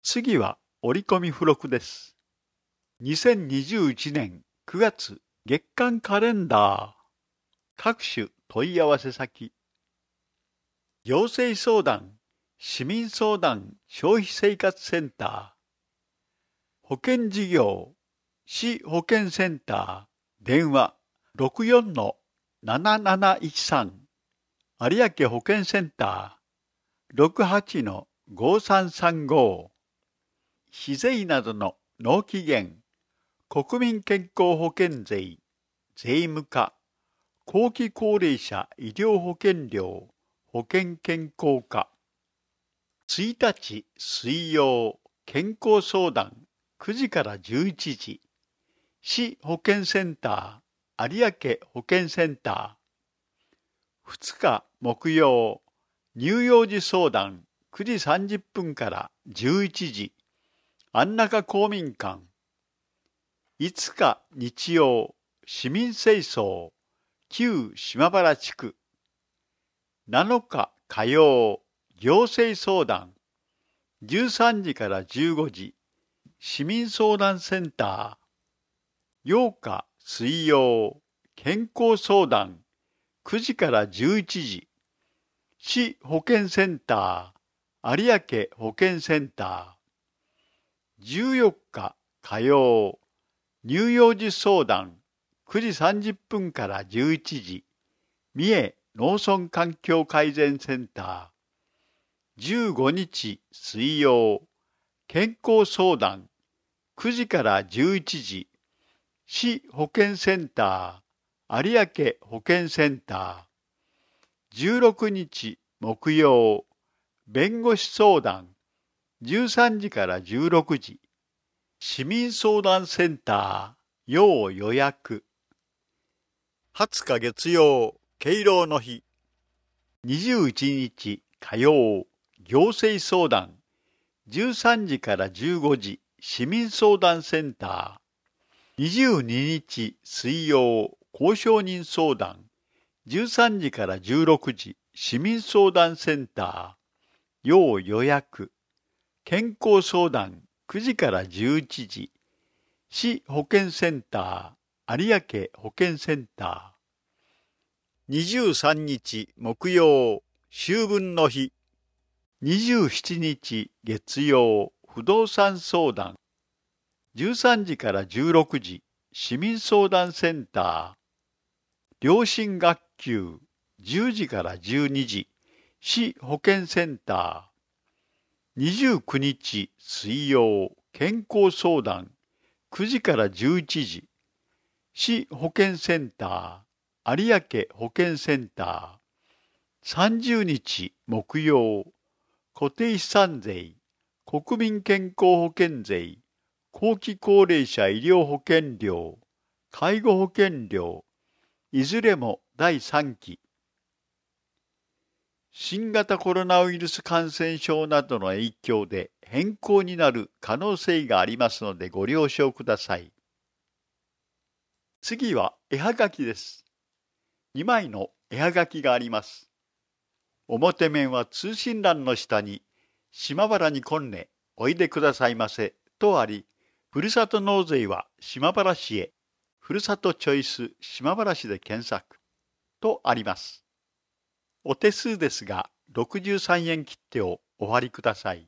次は折り込み付録です。2021年9月月間カレンダー。各種問い合わせ先。行政相談、市民相談消費生活センター。保険事業、市保険センター。電話 64-7713。有明保険センター。68-5335。非税などの納期限、国民健康保険税、税務課、後期高齢者医療保険料、保険健康課。1日水曜、健康相談9時から11時。市保健センター、有明保健センター。2日木曜、乳幼児相談9時30分から11時。安中公民館。5日日曜、市民清掃、旧島原地区。7日火曜、行政相談、13時から15時、市民相談センター。8日水曜、健康相談、9時から11時、市保健センター、有明保健センター。14日火曜、乳幼児相談9時30分から11時、三重農村環境改善センター。15日水曜、健康相談9時から11時、市保健センター、有明保健センター。16日木曜、弁護士相談13時から16時、市民相談センター、要予約。20日月曜、敬老の日。21日火曜、行政相談13時から15時、市民相談センター。22日水曜、交渉人相談13時から16時、市民相談センター。要予約。健康相談9時から11時、市保健センター、有明保健センター。23日木曜、秋分の日。27日月曜、不動産相談13時から16時、市民相談センター。良心学級10時から12時、市保健センター。29日水曜、健康相談9時から11時、市保健センター、有明保健センター。30日木曜、固定資産税、国民健康保険税、後期高齢者医療保険料、介護保険料、いずれも第3期。新型コロナウイルス感染症などの影響で変更になる可能性がありますのでご了承ください。次は絵はがきです。2枚の絵はがきがあります。表面は通信欄の下に島原に来んね、おいでくださいませとあり、ふるさと納税は島原市へ、ふるさとチョイス島原市で検索とあります。お手数ですが、63円切手をお貼りください。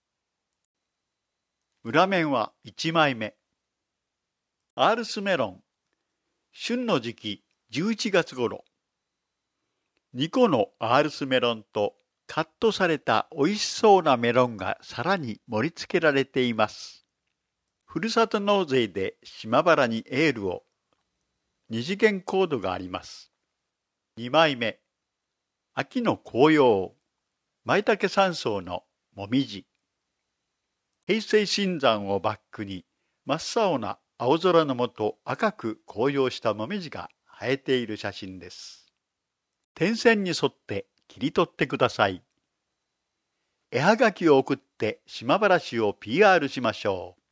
裏面は1枚目。アールスメロン。旬の時期、11月頃。2個のアールスメロンとカットされた美味しそうなメロンがさらに盛り付けられています。ふるさと納税で島原にエールを。2次元コードがあります。2枚目。秋の紅葉、舞茸山荘のもみじ。平成新山をバックに真っ青な青空の下赤く紅葉したもみじが生えている写真です。点線に沿って切り取ってください。絵はがきを送って島原市を PR しましょう。